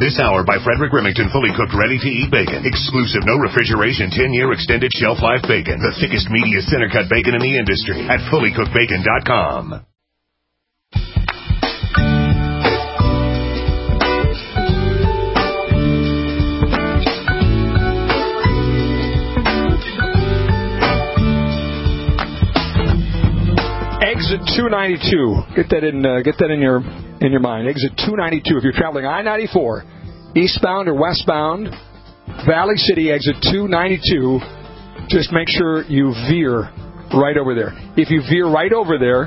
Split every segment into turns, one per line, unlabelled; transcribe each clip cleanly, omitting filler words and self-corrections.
This hour by Frederick Remington, fully cooked, ready-to-eat bacon. Exclusive, no refrigeration, 10-year extended shelf life bacon. The thickest, meatiest center-cut bacon in the industry at fullycookedbacon.com.
Exit 292. Get that in your mind. Exit 292. If you're traveling I-94, eastbound or westbound, Valley City, exit 292. Just make sure you veer right over there. If you veer right over there,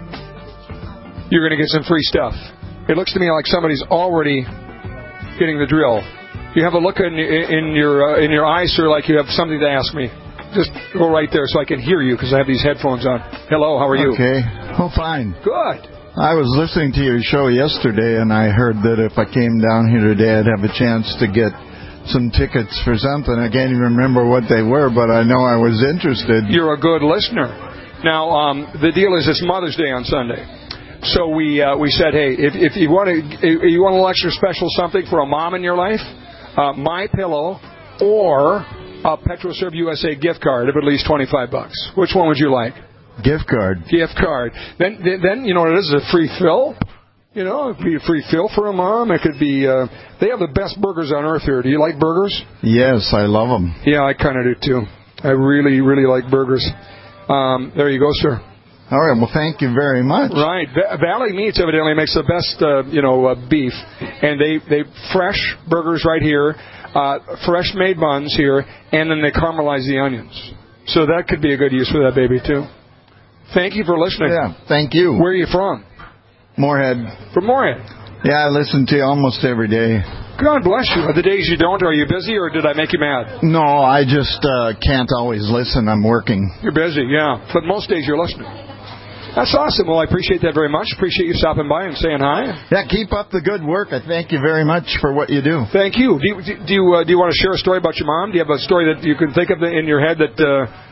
you're going to get some free stuff. It looks to me like somebody's already getting the drill. You have a look in your eyes, sir, like you have something to ask me. Just go right there so I can hear you because I have these headphones on. Hello, how are you?
Okay. Oh, fine.
Good.
I was listening to your show yesterday, and I heard that if I came down here today, I'd have a chance to get some tickets for something. I can't even remember what they were, but I know I was interested.
You're a good listener. Now, the deal is it's Mother's Day on Sunday. So we said, hey, if you want an extra special something for a mom in your life, MyPillow or a PetroServe USA gift card of at least $25. Which one would you like?
Gift card.
Gift card. Then you know what it is? A free fill. You know, it'd be a free fill for a mom. It could be. They have the best burgers on earth here. Do you like burgers?
Yes, I love them.
Yeah, I kind of do too. I really, really like burgers. There you go, sir.
All right. Well, thank you very much.
Right. Valley Meats evidently makes the best, beef, and they fresh burgers right here. Fresh made buns here, and then they caramelize the onions. So that could be a good use for that baby, too. Thank you for listening.
Yeah, thank you.
Where are you from?
Moorhead.
From Moorhead.
Yeah, I listen to you almost every day.
God bless you. The days you don't, are you busy, or did I make you mad?
No, I just can't always listen. I'm working.
You're busy, yeah. But most days you're listening. That's awesome. Well, I appreciate that very much. Appreciate you stopping by and saying hi.
Yeah, keep up the good work. I thank you very much for what you do.
Thank you. Do you want to share a story about your mom? Do you have a story that you can think of in your head that,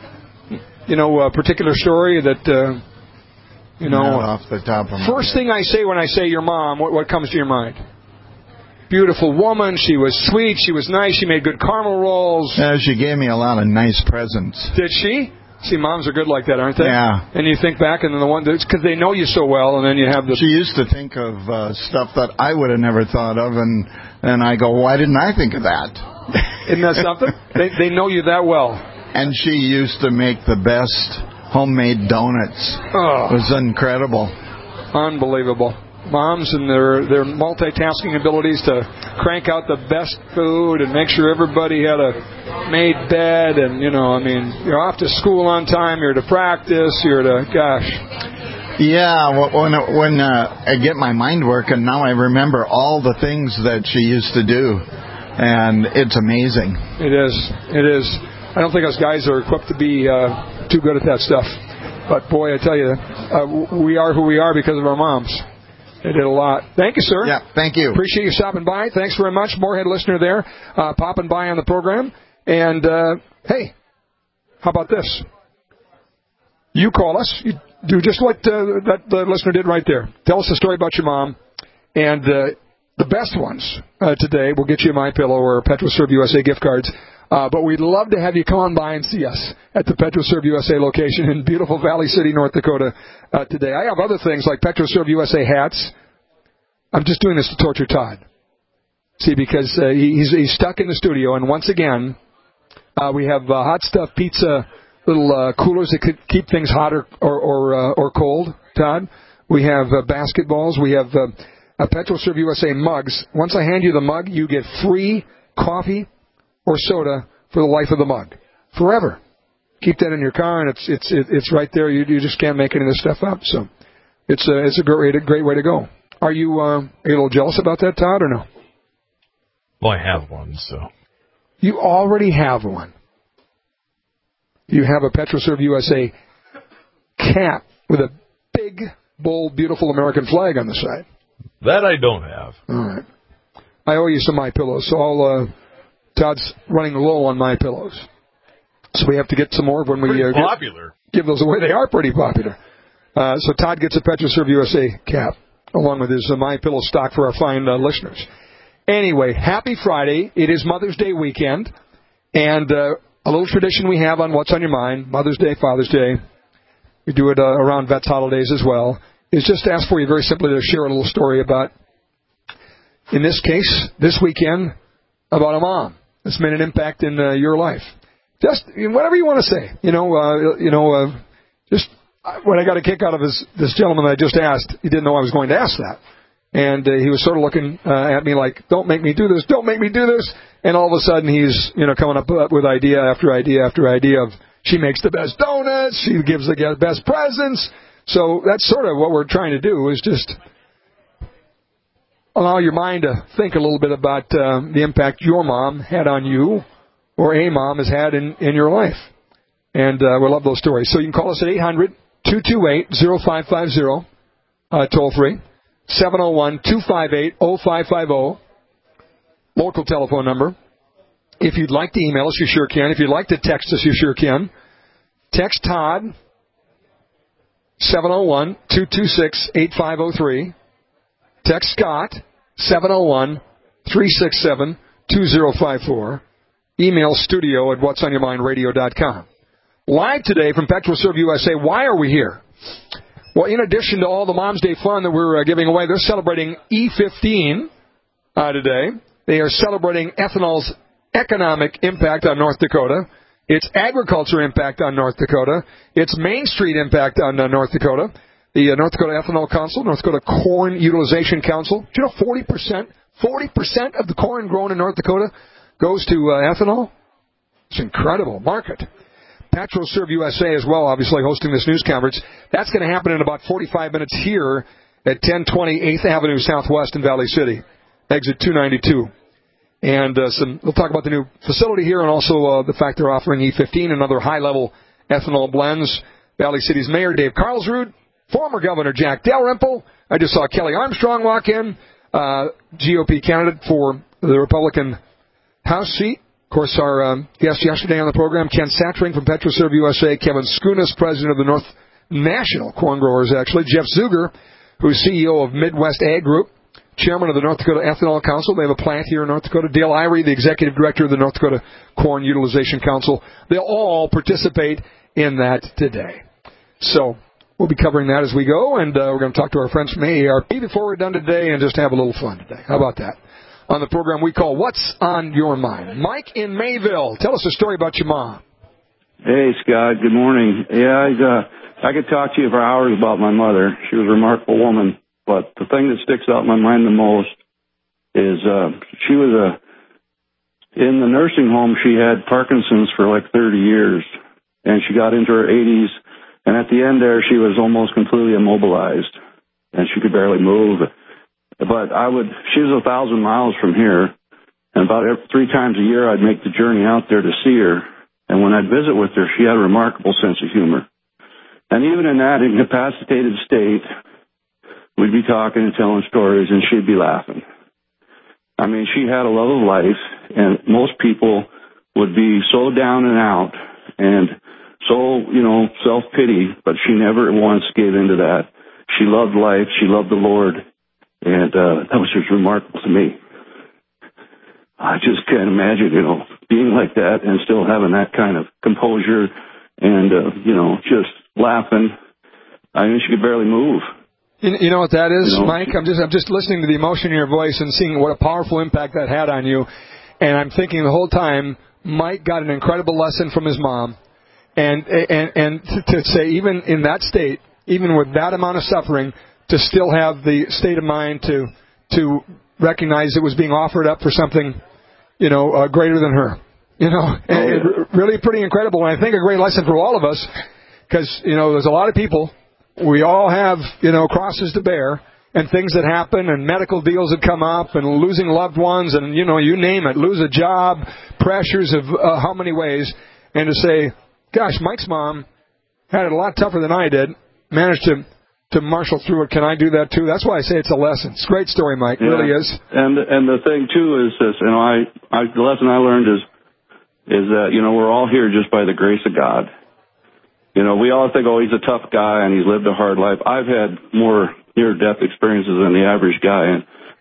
a particular story that,
Not off the top of my
First
head.
thing I say when I say your mom, what comes to your mind? Beautiful woman. She was sweet. She was nice. She made good caramel rolls.
She gave me a lot of nice presents.
Did she? See, moms are good like that, aren't they?
Yeah.
And you think back, and then the one that's because they know you so well, and then you have the.
She used to think of stuff that I would have never thought of, and I go, why didn't I think of that?
Isn't that something? They know you that well.
And she used to make the best homemade donuts.
Oh.
It was incredible.
Unbelievable. Moms and their multitasking abilities to crank out the best food and make sure everybody had a made bed and, you're off to school on time, you're to practice,
Yeah, when I get my mind working, now I remember all the things that she used to do, and it's amazing.
It is. I don't think us guys are equipped to be too good at that stuff. But, boy, I tell you, we are who we are because of our moms. They did a lot. Thank you, sir.
Yeah, thank you.
Appreciate you stopping by. Thanks very much. Moorhead listener there, popping by on the program. And, hey, how about this? You call us. You do just what that the listener did right there. Tell us a story about your mom. And the best ones today will get you a MyPillow or PetroServe USA gift cards. But we'd love to have you come on by and see us at the PetroServe USA location in beautiful Valley City, North Dakota today. I have other things like PetroServe USA hats. I'm just doing this to torture Todd. See, because he's stuck in the studio. And once again, we have hot stuff pizza, little coolers that could keep things hot or cold, Todd. We have basketballs. We have PetroServe USA mugs. Once I hand you the mug, you get free coffee or soda for the life of the mug, forever. Keep that in your car, and it's right there. You just can't make any of this stuff up. So it's a great way to go. Are you a little jealous about that, Todd, or no?
Well, I have one, so.
You already have one. You have a PetroServe USA cap with a big, bold, beautiful American flag on the side.
That I don't have.
All right. I owe you some MyPillows, so Todd's running low on MyPillows. So we have to get some more when we give those away. They are pretty popular. So Todd gets a PetroServe USA cap, along with his MyPillow stock for our fine listeners. Anyway, happy Friday. It is Mother's Day weekend. And a little tradition we have on What's on Your Mind, Mother's Day, Father's Day, we do it around Vets holidays as well, is just to ask for you very simply to share a little story about, in this case, this weekend, about a mom that's made an impact in your life. Just whatever you want to say. Just when I got a kick out of this gentleman that I just asked, he didn't know I was going to ask that. And he was sort of looking at me like, don't make me do this, don't make me do this. And all of a sudden he's, coming up with idea after idea after idea of she makes the best donuts, she gives the best presents. So that's sort of what we're trying to do, is just allow your mind to think a little bit about the impact your mom had on you, or a mom has had in your life. And we love those stories. So you can call us at 800-228-0550, toll free. 701-258-0550, local telephone number. If you'd like to email us, you sure can. If you'd like to text us, you sure can. Text Todd, 701-226-8503. Text Scott, 701-367-2054. Email studio@whatsonyourmindradio.com. Live today from PetroServe USA. Why are we here? Well, in addition to all the Mom's Day fun that we're giving away, they're celebrating E15 today. They are celebrating ethanol's economic impact on North Dakota, its agriculture impact on North Dakota, its Main Street impact on North Dakota, the North Dakota Ethanol Council, North Dakota Corn Utilization Council. Do you know 40% of the corn grown in North Dakota goes to ethanol? It's an incredible market. PetroServe USA as well, obviously, hosting this news conference. That's going to happen in about 45 minutes here at 1020 8th Avenue Southwest in Valley City, exit 292. And we'll talk about the new facility here and also the fact they're offering E15 and other high-level ethanol blends. Valley City's Mayor Dave Carlsrud, former Governor Jack Dalrymple. I just saw Kelly Armstrong walk in, GOP candidate for the Republican House seat. Of course, our guest yesterday on the program, Ken Satring from PetroServe USA, Kevin Skunas, president of the North National Corn Growers, actually, Jeff Zuger, who's CEO of Midwest Ag Group, chairman of the North Dakota Ethanol Council. They have a plant here in North Dakota. Dale Irie, the executive director of the North Dakota Corn Utilization Council. They'll all participate in that today. So we'll be covering that as we go, and we're going to talk to our friends from AARP before we're done today and just have a little fun today. How about that? On the program we call What's on Your Mind. Mike in Mayville, tell us a story about your mom.
Hey, Scott. Good morning. Yeah, I could talk to you for hours about my mother. She was a remarkable woman. But the thing that sticks out in my mind the most is she was in the nursing home. She had Parkinson's for like 30 years, and she got into her 80s. And at the end there, she was almost completely immobilized, and she could barely move. But she was 1,000 miles from here, and about 3 times a year I'd make the journey out there to see her. And when I'd visit with her, she had a remarkable sense of humor. And even in that incapacitated state, we'd be talking and telling stories, and she'd be laughing. I mean, she had a love of life, and most people would be so down and out and so, self-pity, but she never once gave into that. She loved life. She loved the Lord, and that was just remarkable to me. I just can't imagine, being like that and still having that kind of composure and, just laughing. I mean, she could barely move.
You know what that is, Mike? I'm just listening to the emotion in your voice and seeing what a powerful impact that had on you. And I'm thinking the whole time, Mike got an incredible lesson from his mom. And to say, even in that state, even with that amount of suffering, to still have the state of mind to recognize it was being offered up for something, greater than her. Really pretty incredible. And I think a great lesson for all of us, because, there's a lot of people. We all have, crosses to bear and things that happen and medical deals that come up and losing loved ones and, you name it, lose a job, pressures of how many ways. And to say, gosh, Mike's mom had it a lot tougher than I did, managed to marshal through it. Can I do that too? That's why I say it's a lesson. It's a great story, Mike. It really is. And
the thing too is this, the lesson I learned is that, we're all here just by the grace of God. We all think, he's a tough guy and he's lived a hard life. I've had more near-death experiences than the average guy. And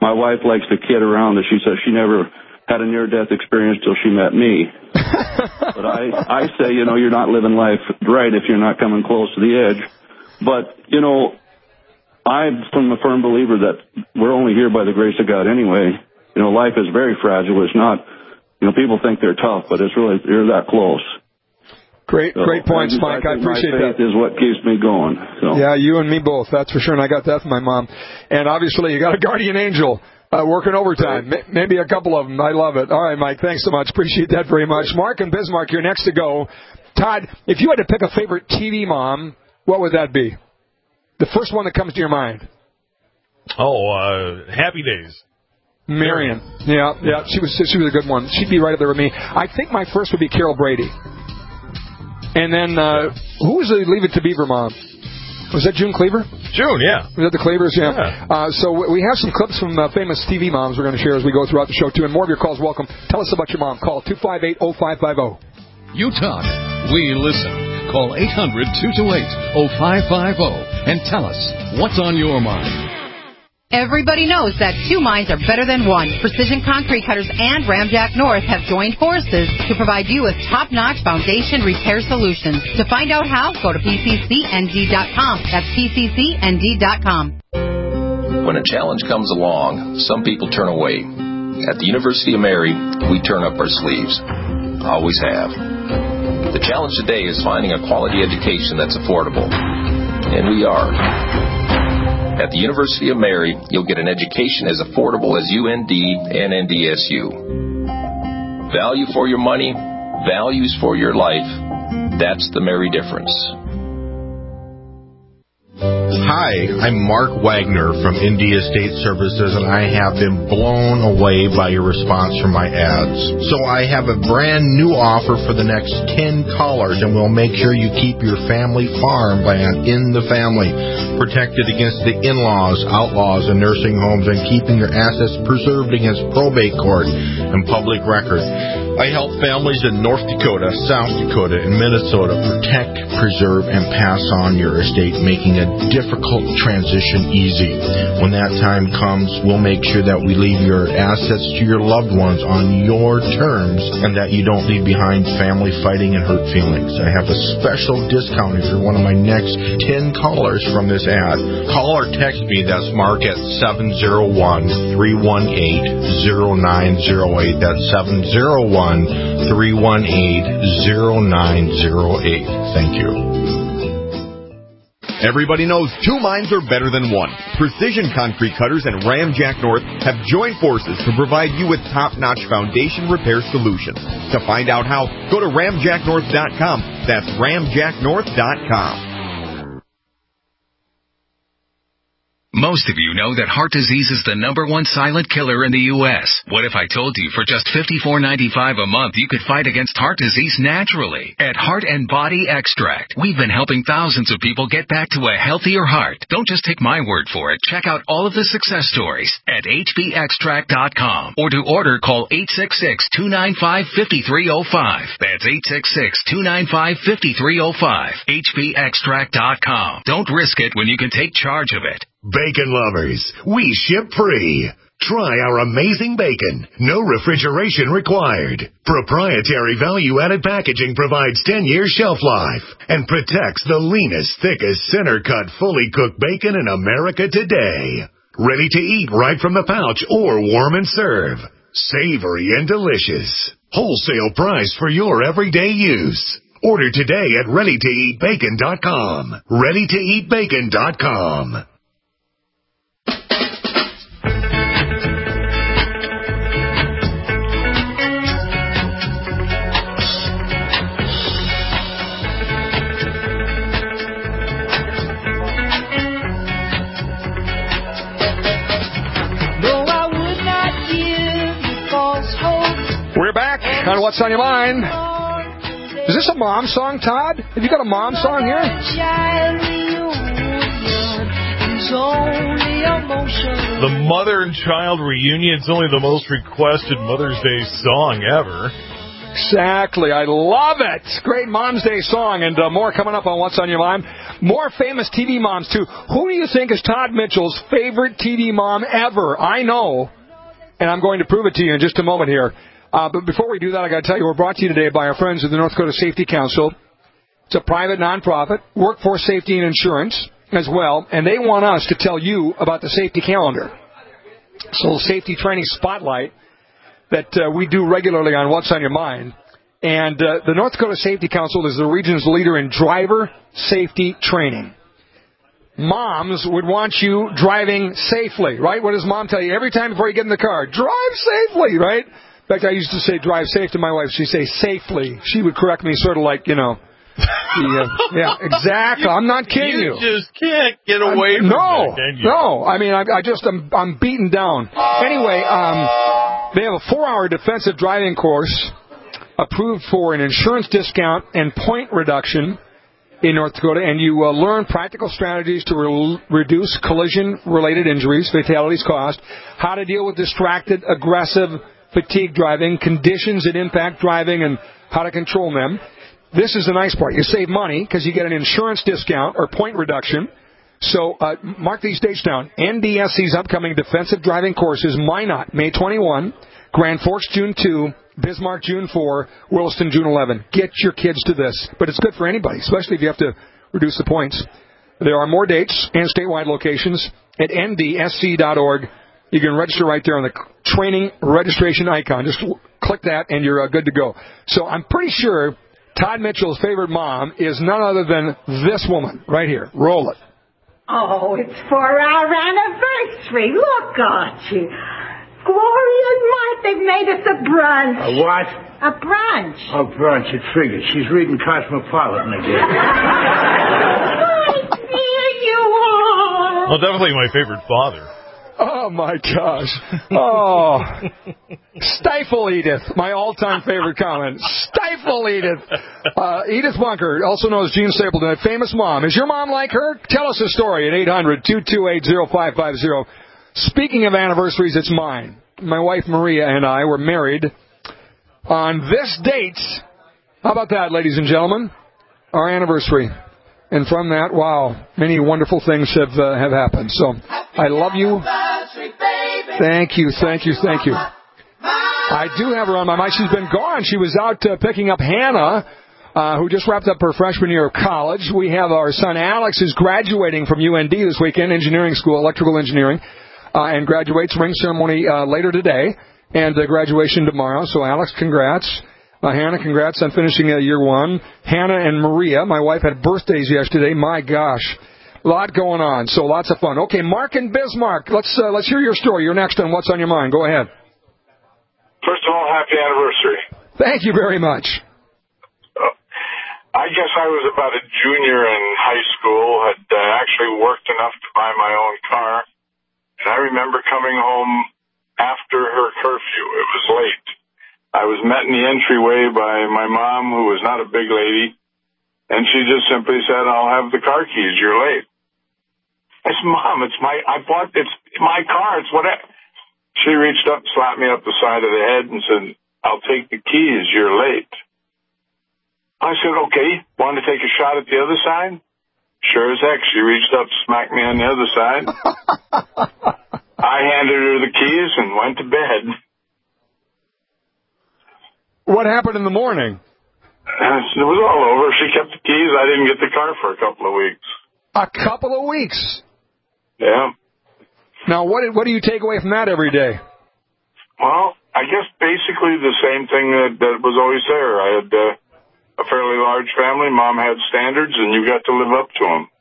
my wife likes to kid around that she says she never had a near-death experience till she met me. But I say, you know, you're not living life right if you're not coming close to the edge. But, you know, I'm a firm believer that we're only here by the grace of God anyway. You know, life is very fragile. It's not, you know, people think they're tough, but it's really, you're that close.
Great points, Mike. I appreciate that.
My faith is what keeps me going. So.
Yeah, you and me both, that's for sure, and I got that from my mom. And obviously, you got a guardian angel working overtime, maybe a couple of them. I love it. All right, Mike, thanks so much. Appreciate that very much. Mark and Bismarck, you're next to go. Todd, if you had to pick a favorite TV mom, what would that be? The first one that comes to your mind.
Oh, Happy Days.
Marion. Yeah, she was a good one. She'd be right up there with me. I think my first would be Carol Brady. And then, who was the Leave It to Beaver mom? Was that June Cleaver?
June, yeah.
Was that the Cleavers? Yeah. So we have some clips from famous TV moms we're going to share as we go throughout the show, too. And more of your calls welcome. Tell us about your mom. Call 258-0550.
You talk. We listen. Call 800-228-0550 and tell us what's on your mind.
Everybody knows that two minds are better than one. Precision Concrete Cutters and Ramjack North have joined forces to provide you with top-notch foundation repair solutions. To find out how, go to PCCND.com. That's PCCND.com.
When a challenge comes along, some people turn away. At the University of Mary, we turn up our sleeves. Always have. The challenge today is finding a quality education that's affordable. And we are. At the University of Mary, you'll get an education as affordable as UND and NDSU. Value for your money, values for your life. That's the Mary difference.
Hi, I'm Mark Wagner from India Estate Services, and I have been blown away by your response from my ads. So I have a brand new offer for the next 10 callers, and we'll make sure you keep your family farmland in the family, protected against the in-laws, outlaws, and nursing homes, and keeping your assets preserved against probate court and public record. I help families in North Dakota, South Dakota, and Minnesota protect, preserve, and pass on your estate, making a difficult transition easy. When that time comes, we'll make sure that we leave your assets to your loved ones on your terms and that you don't leave behind family fighting and hurt feelings. I have a special discount if you're one of my next 10 callers from this ad. Call or text me, that's Mark, at 701-318-0908. That's 701-318-0908. Thank you.
Everybody knows two minds are better than one. Precision Concrete Cutters and Ramjack North have joined forces to provide you with top-notch foundation repair solutions. To find out how, go to ramjacknorth.com. That's ramjacknorth.com.
Most of you know that heart disease is the #1 silent killer in the U.S. What if I told you for just $54.95 a month you could fight against heart disease naturally? At Heart and Body Extract, we've been helping thousands of people get back to a healthier heart. Don't just take my word for it. Check out all of the success stories at hbextract.com. Or to order, call 866-295-5305. That's 866-295-5305. hbextract.com. Don't risk it when you can take charge of it.
Bacon lovers, we ship free. Try our amazing bacon. No refrigeration required. Proprietary value-added packaging provides 10-year shelf life and protects the leanest, thickest, center-cut, fully cooked bacon in America today. Ready to eat right from the pouch or warm and serve. Savory and delicious. Wholesale price for your everyday use. Order today at ReadyToEatBacon.com. ReadyToEatBacon.com.
We're back on What's on Your Mind. Is this a mom song, Todd? Have you got a mom song here?
The Mother and Child Reunion. It's only the most requested Mother's Day song ever.
Exactly. I love it. Great Mom's Day song, and more coming up on What's on Your Mind. More famous TV moms, too. Who do you think is Todd Mitchell's favorite TV mom ever? I know, and I'm going to prove it to you in just a moment here. But before we do that, I got to tell you, we're brought to you today by our friends at the North Dakota Safety Council. It's a private nonprofit, workforce safety and insurance as well, and they want us to tell you about the safety calendar. So safety training spotlight that we do regularly on What's on Your Mind. And the North Dakota Safety Council is the region's leader in driver safety training. Moms would want you driving safely, right? What does Mom tell you every time before you get in the car? Drive safely, right? In fact, I used to say drive safe to my wife. She'd say safely. She would correct me sort of like, yeah, exactly. I'm not kidding you.
You just can't get away from that, can you?
No. I mean, I'm beaten down. Anyway, they have a 4-hour defensive driving course approved for an insurance discount and point reduction in North Dakota, and you learn practical strategies to reduce collision-related injuries, fatalities, cost, how to deal with distracted, aggressive, fatigue driving, conditions that impact driving, and how to control them. This is the nice part. You save money because you get an insurance discount or point reduction. So mark these dates down. NDSC's upcoming defensive driving courses, Minot, May 21, Grand Forks, June 2, Bismarck, June 4, Williston, June 11. Get your kids to this. But it's good for anybody, especially if you have to reduce the points. There are more dates and statewide locations at ndsc.org. You can register right there on the training registration icon. Just click that, and you're good to go. So I'm pretty sure Todd Mitchell's favorite mom is none other than this woman right here. Roll it.
Oh, it's for our anniversary. Look, Archie. Gloria and Mark, they've made us a brunch.
A what?
A brunch.
Oh, brunch. It figures. She's reading Cosmopolitan again.
My dear, you are.
Well, definitely my favorite father.
Oh, my gosh. Oh. Stifle Edith, my all-time favorite comment. Stifle Edith. Edith Bunker, also known as Jean Stapleton, a famous mom. Is your mom like her? Tell us a story at 800-228-0550. Speaking of anniversaries, it's mine. My wife Maria and I were married on this date. How about that, ladies and gentlemen? Our anniversary. And from that, wow, many wonderful things have happened. So I love you. Thank you. I do have her on my mind. She's been gone. She was out picking up Hannah, who just wrapped up her freshman year of college. We have our son Alex, who's graduating from UND this weekend, engineering school, electrical engineering, and graduates. Ring ceremony later today, and graduation tomorrow. So Alex, congrats. Hannah, congrats on finishing year one. Hannah and Maria, my wife, had birthdays yesterday. My gosh, a lot going on. So lots of fun. Okay, Mark and Bismarck, let's hear your story. You're next on What's on Your Mind. Go ahead.
First of all, happy anniversary.
Thank you very much.
I guess I was about a junior in high school, had actually worked enough to buy my own car, and I remember coming home after her curfew. It was late. I was met in the entryway by my mom, who was not a big lady, and she just simply said, "I'll have the car keys. You're late." I said, "Mom, it's my car. It's whatever." She reached up, slapped me up the side of the head, and said, "I'll take the keys. You're late." I said, "Okay. Want to take a shot at the other side?" Sure as heck, she reached up, smacked me on the other side. I handed her the keys and went to bed.
What happened in the morning?
It was all over. She kept the keys. I didn't get the car for a couple of weeks.
A couple of weeks?
Yeah.
Now, what do you take away from that every day?
Well, I guess basically the same thing that was always there. I had a fairly large family. Mom had standards, and you got to live up to them.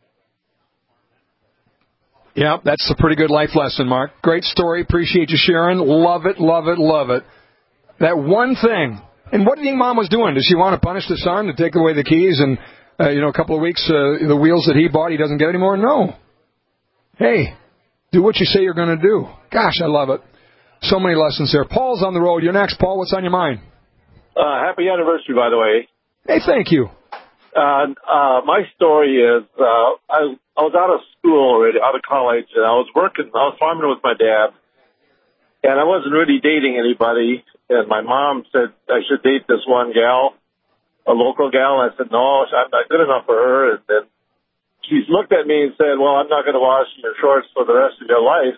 Yeah, that's a pretty good life lesson, Mark. Great story. Appreciate you sharing. Love it, love it, love it. That one thing. And what do you think Mom was doing? Does she want to punish the son to take away the keys and, a couple of weeks, the wheels that he bought he doesn't get anymore? No. Hey, do what you say you're going to do. Gosh, I love it. So many lessons there. Paul's on the road. You're next, Paul. What's on your mind?
Happy anniversary, by the way.
Hey, thank you.
My story is I was out of school already, out of college, and I was farming with my dad. And I wasn't really dating anybody. And my mom said I should date this one gal, a local gal. I said, no, I'm not good enough for her. And then she looked at me and said, well, I'm not going to wash your shorts for the rest of your life.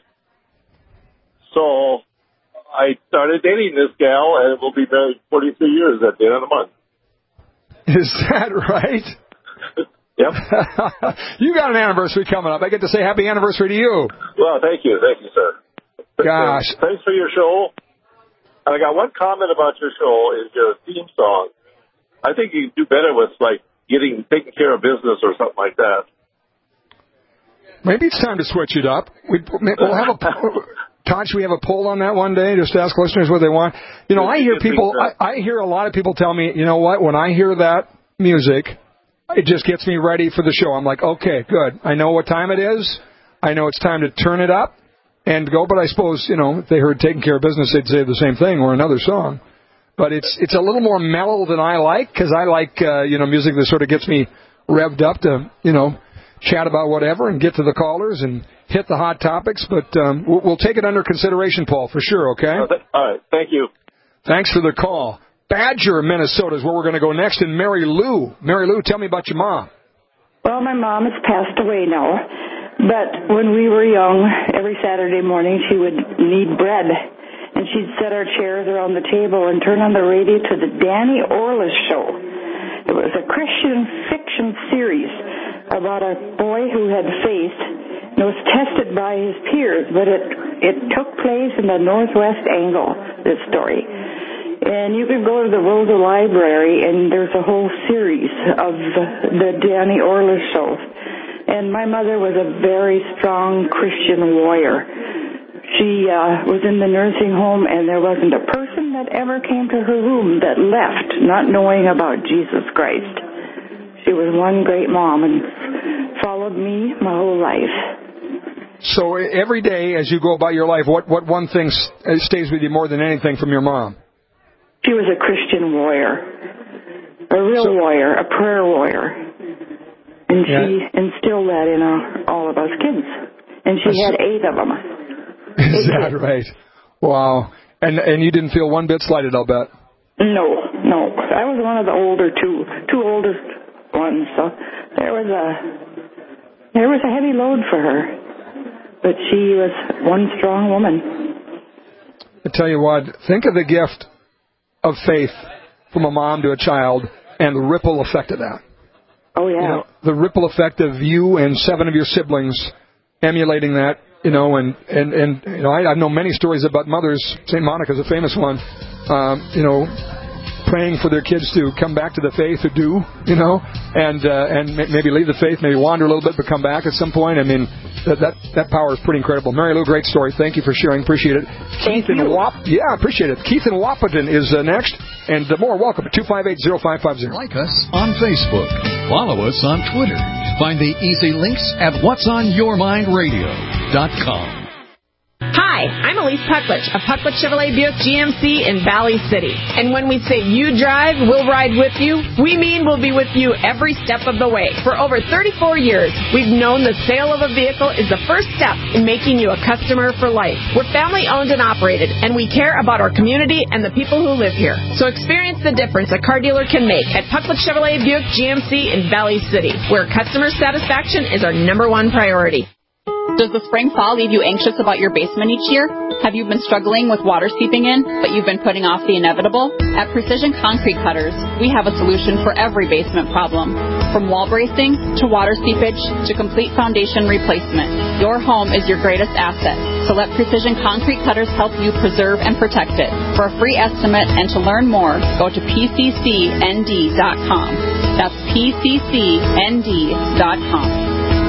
So I started dating this gal, and we'll be married 43 years at the end of the month.
Is that right?
Yep.
You got an anniversary coming up. I get to say happy anniversary to you.
Well, thank you, sir.
Gosh.
Thanks for your show. And I got one comment about your show is your theme song. I think you do better with, like, taking care of business or something like that.
Maybe it's time to switch it up. We'll have Todd, should we have a poll on that one day? Just ask listeners what they want. You know, I hear a lot of people tell me, you know what, when I hear that music, it just gets me ready for the show. I'm like, okay, good. I know what time it is. I know it's time to turn it up and go. But I suppose, you know, if they heard Taking Care of Business, they'd say the same thing or another song. But it's a little more mellow than I like, because I like, music that sort of gets me revved up to, chat about whatever and get to the callers and hit the hot topics. But we'll take it under consideration, Paul, for sure, okay?
All right. Thank you.
Thanks for the call. Badger, Minnesota is where we're going to go next. And Mary Lou. Mary Lou, tell me about your mom.
Well, my mom has passed away now. But when we were young, every Saturday morning she would knead bread. And she'd set our chairs around the table and turn on the radio to the Danny Orliss Show. It was a Christian fiction series about a boy who had faith and was tested by his peers, but it took place in the Northwest angle, this story. And you could go to the Rosa Library, and there's a whole series of the Danny Orliss Show. And my mother was a very strong Christian warrior. She was in the nursing home, and there wasn't a person that ever came to her room that left not knowing about Jesus Christ. She was one great mom and followed me my whole life.
So every day as you go about your life, what one thing stays with you more than anything from your mom?
She was a Christian warrior, a real warrior, a prayer warrior. And she instilled that in all of us kids. And she had 8 of them.
Is that right? Wow. And you didn't feel one bit slighted, I'll bet.
No. I was one of the older two oldest ones, so there was a heavy load for her. But she was one strong woman.
I tell you what, think of the gift of faith from a mom to a child and the ripple effect of that.
Oh, yeah.
The ripple effect of you and 7 of your siblings emulating that. I know many stories about mothers. St. Monica's a famous one. Praying for their kids to come back to the faith, or and maybe leave the faith, maybe wander a little bit, but come back at some point. I mean, that power is pretty incredible. Mary Lou, great story. Thank you for sharing. Appreciate it.
Thank you.
Yeah, appreciate it. Keith in Wahpeton is next, and more. Welcome at 258-0550.
Like us on Facebook. Follow us on Twitter. Find the easy links at whatsonyourmindradio.com.
Hi, I'm Elise Pucklich of Pucklich Chevrolet Buick GMC in Valley City. And when we say you drive, we'll ride with you, we mean we'll be with you every step of the way. For over 34 years, we've known the sale of a vehicle is the first step in making you a customer for life. We're family owned and operated, and we care about our community and the people who live here. So experience the difference a car dealer can make at Pucklich Chevrolet Buick GMC in Valley City, where customer satisfaction is our #1 priority.
Does the spring-fall leave you anxious about your basement each year? Have you been struggling with water seeping in, but you've been putting off the inevitable? At Precision Concrete Cutters, we have a solution for every basement problem. From wall bracing to water seepage to complete foundation replacement, your home is your greatest asset. So let Precision Concrete Cutters help you preserve and protect it. For a free estimate and to learn more, go to pccnd.com. That's pccnd.com.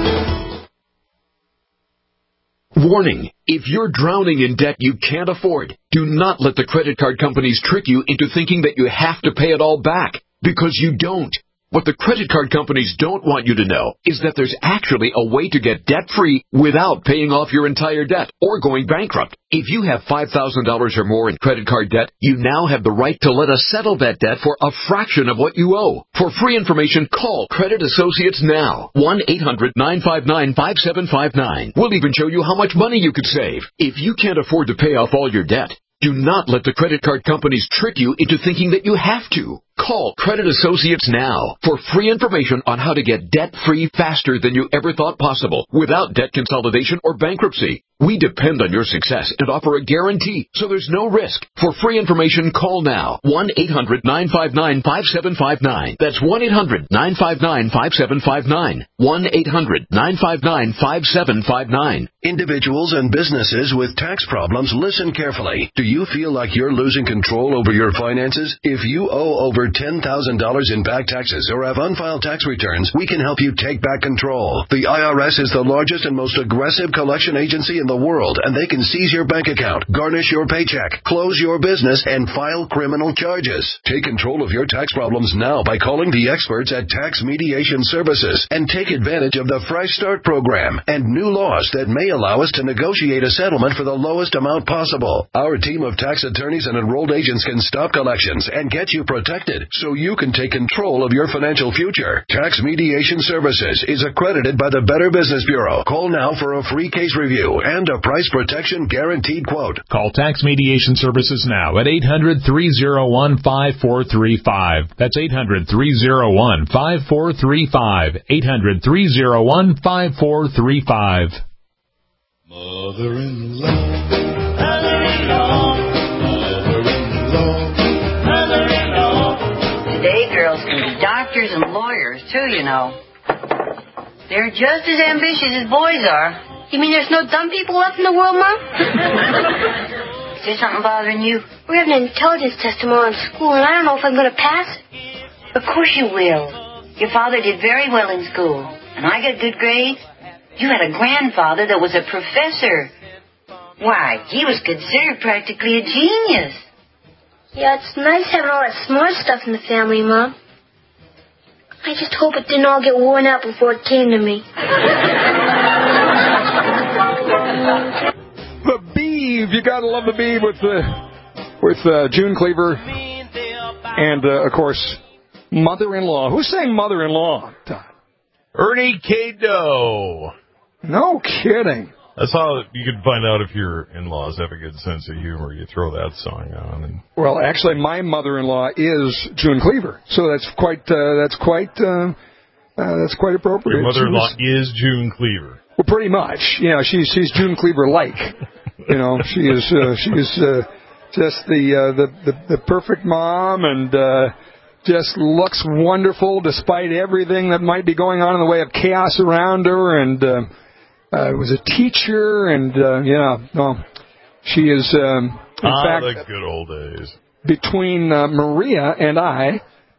Warning, if you're drowning in debt you can't afford, do not let the credit card companies trick you into thinking that you have to pay it all back, because you don't. What the credit card companies don't want you to know is that there's actually a way to get debt-free without paying off your entire debt or going bankrupt. If you have $5,000 or more in credit card debt, you now have the right to let us settle that debt for a fraction of what you owe. For free information, call Credit Associates now. 1-800-959-5759. We'll even show you how much money you could save. If you can't afford to pay off all your debt, do not let the credit card companies trick you into thinking that you have to. Call Credit Associates now for free information on how to get debt-free faster than you ever thought possible without debt consolidation or bankruptcy. We depend on your success and offer a guarantee, so there's no risk. For free information, call now. 1-800-959-5759. That's 1-800-959-5759. 1-800-959-5759.
Individuals and businesses with tax problems, listen carefully. Do you feel like you're losing control over your finances? If you owe over $10,000 in back taxes or have unfiled tax returns, we can help you take back control. The IRS is the largest and most aggressive collection agency in the world, and they can seize your bank account, garnish your paycheck, close your business, and file criminal charges. Take control of your tax problems now by calling the experts at Tax Mediation Services and take advantage of the Fresh Start program and new laws that may allow us to negotiate a settlement for the lowest amount possible. Our team of tax attorneys and enrolled agents can stop collections and get you protected so you can take control of your financial future. Tax Mediation Services is accredited by the Better Business Bureau. Call now for a free case review and a price protection guaranteed quote.
Call Tax Mediation Services now at 800-301-5435. That's 800-301-5435. 800-301-5435.
Mother-in-law, mother-in-law, mother-in-law.
Today, girls can be doctors and lawyers, too, you know. They're just as ambitious as boys are.
You mean there's no dumb people left in the world, Mom?
Is there something bothering you?
We're having an intelligence test tomorrow in school, and I don't know if I'm going to pass it.
Of course you will. Your father did very well in school, and I got good grades. You had a grandfather that was a professor. Why, he was considered practically a genius.
Yeah, it's nice having all that smart stuff in the family, Mom. I just hope it didn't all get worn out before it came to me.
The Beeve, you gotta love the Beeve with June Cleaver and of course mother-in-law. Who's saying mother-in-law?
Ernie K. Doe.
No kidding.
That's how you can find out if your in-laws have a good sense of humor. You throw that song on. And
well, actually, my mother-in-law is June Cleaver, so that's quite appropriate.
Your mother-in-law is June Cleaver.
Well, pretty much. Yeah, she's June Cleaver-like. You know, she is just the perfect mom and just looks wonderful despite everything that might be going on in the way of chaos around her. And was a teacher, and she is. In fact,
the good old days.
Between Maria and I,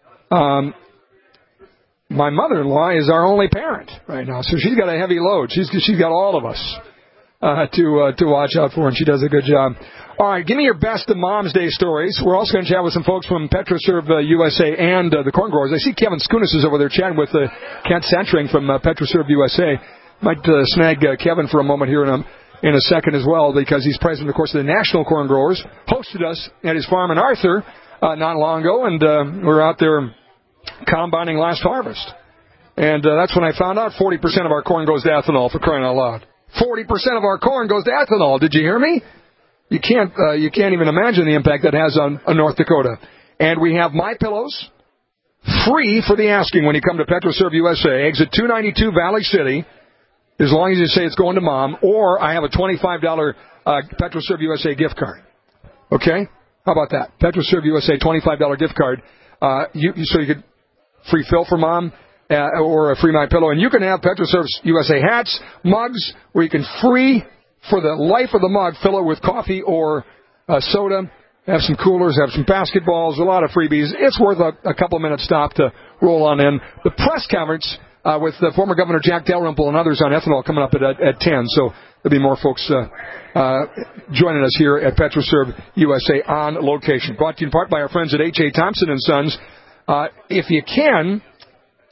my mother-in-law is our only parent right now, so she's got a heavy load. She's got all of us to watch out for, and she does a good job. All right, give me your best of Mom's Day stories. We're also going to chat with some folks from PetroServe USA and the Corn Growers. I see Kevin Skunis is over there chatting with Kent Santring from PetroServe USA. Might snag Kevin for a moment here in a second as well, because he's president, of course, of the National Corn Growers. Hosted us at his farm in Arthur not long ago, and we're out there combining last harvest. And that's when I found out 40% of our corn goes to ethanol, for crying out loud. 40% of our corn goes to ethanol. Did you hear me? You can't even imagine the impact that has on North Dakota. And we have My Pillows free for the asking when you come to PetroServe USA, exit 292 Valley City, as long as you say it's going to Mom, or I have a $25 PetroServe USA gift card. Okay? How about that? PetroServe USA $25 gift card. So you could free fill for Mom or a free My Pillow. And you can have PetroServe USA hats, mugs, where you can free, for the life of the mug, fill it with coffee or soda, have some coolers, have some basketballs, a lot of freebies. It's worth a couple of minutes stop to roll on in. The press conference with former Governor Jack Dalrymple and others on ethanol coming up at 10. So there'll be more folks joining us here at PetroServe USA on location. Brought to you in part by our friends at H.A. Thompson & Sons. If you can,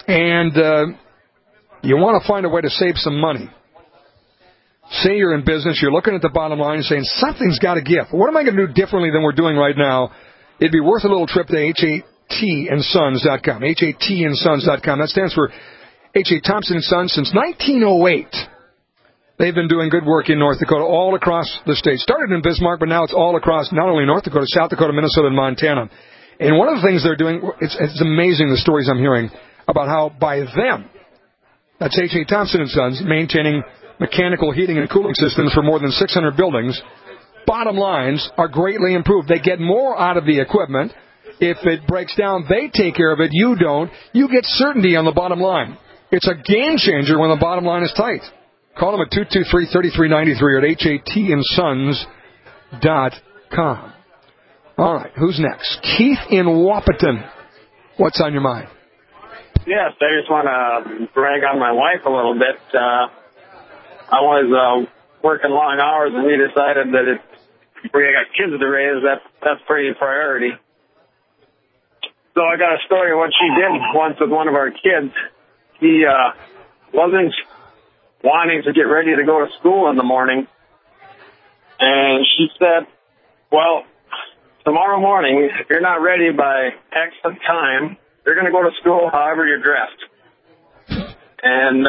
and you want to find a way to save some money. Say you're in business, you're looking at the bottom line and saying, something's got to give. What am I going to do differently than we're doing right now? It'd be worth a little trip to HATandsons.com. HATandsons.com. That stands for H.A. Thompson & Sons. Since 1908, they've been doing good work in North Dakota, all across the state. Started in Bismarck, but now it's all across not only North Dakota, South Dakota, Minnesota, and Montana. And one of the things they're doing, it's amazing the stories I'm hearing about how by them, that's H.A. Thompson & Sons, maintaining mechanical heating and cooling systems for more than 600 buildings, bottom lines are greatly improved. They get more out of the equipment. If it breaks down, they take care of it. You don't. You get certainty on the bottom line. It's a game changer when the bottom line is tight. Call them at 223-3393 or at hatandsons.com. All right, who's next? Keith in Wahpeton. What's on your mind?
Yes, I just want to brag on my wife a little bit. I was working long hours, and we decided that if we got kids to raise, that's pretty priority. So I got a story of what she did once with one of our kids. He wasn't wanting to get ready to go to school in the morning, and she said, well, tomorrow morning, if you're not ready by X time, you're going to go to school however you're dressed. And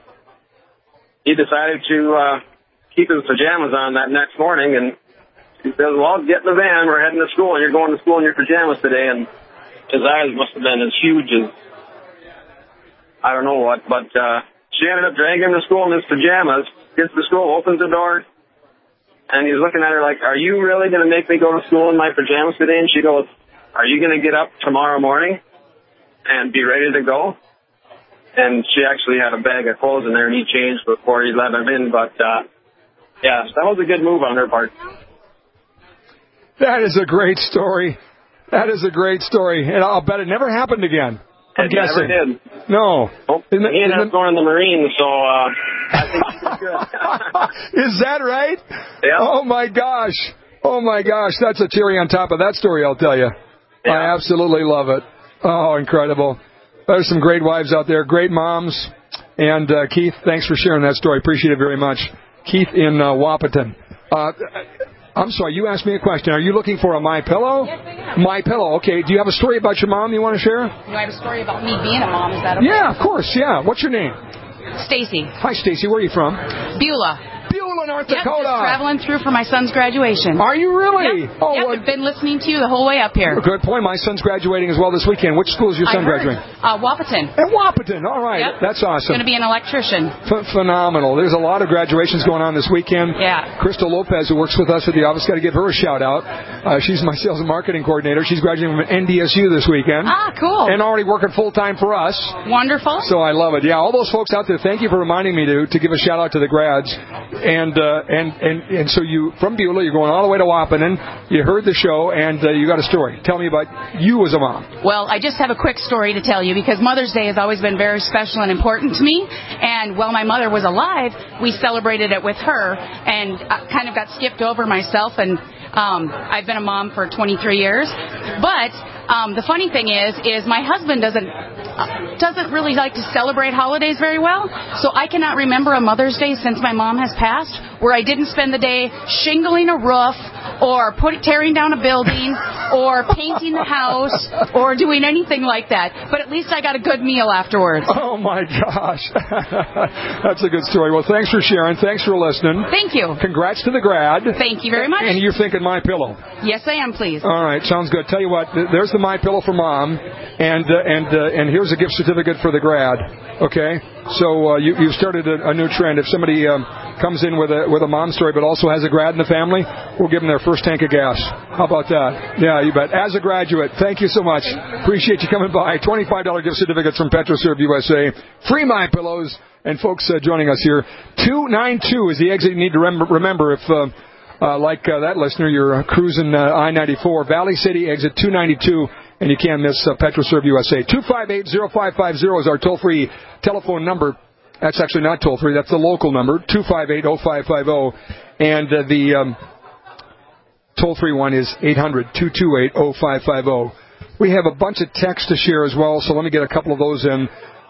he decided to keep his pajamas on that next morning, and he says, well, get in the van, we're heading to school, and you're going to school in your pajamas today. And his eyes must have been as huge as I don't know what, but she ended up dragging him to school in his pajamas, gets to school, opens the door, and he's looking at her like, are you really going to make me go to school in my pajamas today? And she goes, are you going to get up tomorrow morning and be ready to go? And she actually had a bag of clothes in there, and he changed before he let him in. But, yeah, that was a good move on her part.
That is a great story. That is a great story. And I'll bet it never happened again. I'm guessing.
Never did.
No.
Oh, he ended up going in the Marines, so I think he's good.
Is that right?
Yeah.
Oh, my gosh. Oh, my gosh. That's a cherry on top of that story, I'll tell you. Yeah. I absolutely love it. Oh, incredible. There's some great wives out there, great moms. And, Keith, thanks for sharing that story. Appreciate it very much. Keith in Wahpeton. I'm sorry, you asked me a question. Are you looking for a MyPillow?
Yes, I am.
MyPillow, okay. Do you have a story about your mom you want to share?
Do I have a story about me being a mom? Is that okay?
Yeah, of course, yeah. What's your name?
Stacy.
Hi, Stacy. Where are you from?
Beulah.
Beulah, North
Yep,
Dakota.
Just traveling through for my son's graduation.
Are you really?
Yep.
Oh,
I've been listening to you the whole way up here.
Good point. My son's graduating as well this weekend. Which school is your son graduating?
Wahpeton.
At Wahpeton. All right.
Yep.
That's awesome.
Going to be an electrician.
Phenomenal. There's a lot of graduations going on this weekend.
Yeah.
Crystal Lopez, who works with us at the office, got to give her a shout out. She's my sales and marketing coordinator. She's graduating from NDSU this weekend.
Ah, cool.
And already working full time for us.
Wonderful.
So I love it. Yeah, all those folks out there, thank you for reminding me to give a shout out to the grads. And so you, from Beulah, you're going all the way to Wahpeton. You heard the show, and you got a story. Tell me about you as a mom.
Well, I just have a quick story to tell you because Mother's Day has always been very special and important to me. And while my mother was alive, we celebrated it with her, and I kind of got skipped over myself. And I've been a mom for 23 years. But the funny thing is my husband doesn't really like to celebrate holidays very well. So I cannot remember a Mother's Day since my mom has passed where I didn't spend the day shingling a roof or tearing down a building or painting the house or doing anything like that. But at least I got a good meal afterwards.
Oh, my gosh. That's a good story. Well, thanks for sharing. Thanks for listening.
Thank you.
Congrats to the grad.
Thank you very much.
And you're thinking MyPillow.
Yes, I am, please.
All right. Sounds good. Tell you what, there's the MyPillow for Mom, and here's a gift certificate for the grad. Okay? So you've started a new trend. If somebody comes in with a mom story but also has a grad in the family, we'll give them their first tank of gas. How about that? Yeah, you bet. As a graduate, thank you so much. Appreciate you coming by. $25 gift certificates from PetroServe USA. Free MyPillows. And folks joining us here, 292 is the exit you need to remember if, like that listener, you're cruising I-94. Valley City, exit 292. And you can't miss PetroServe USA. 258-0550 is our toll-free telephone number. That's actually not toll-free. That's the local number, 258-0550. And the toll-free one is 800-228-0550. We have a bunch of texts to share as well, so let me get a couple of those in.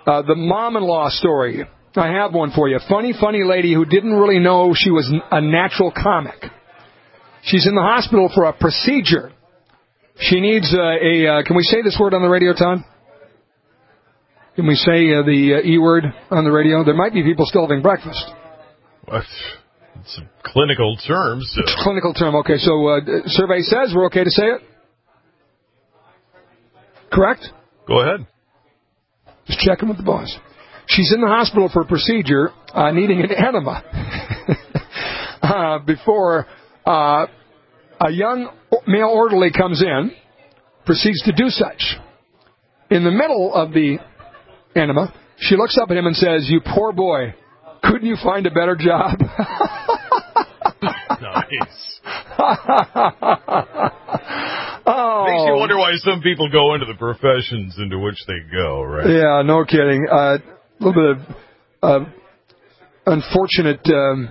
The mom-in-law story. I have one for you. Funny lady who didn't really know she was a natural comic. She's in the hospital for a procedure. She needs can we say this word on the radio, Todd? Can we say the E word on the radio? There might be people still having breakfast.
What? It's a clinical term. So.
It's a clinical term. Okay, so survey says we're okay to say it? Correct?
Go ahead.
Just checking with the boss. She's in the hospital for a procedure, needing an enema. Before a young male orderly comes in, proceeds to do such. In the middle of the enema, she looks up at him and says, "You poor boy, couldn't you find a better job?"
Nice.
Oh.
Makes you wonder why some people go into the professions into which they go, right?
Yeah, no kidding. A little bit of unfortunate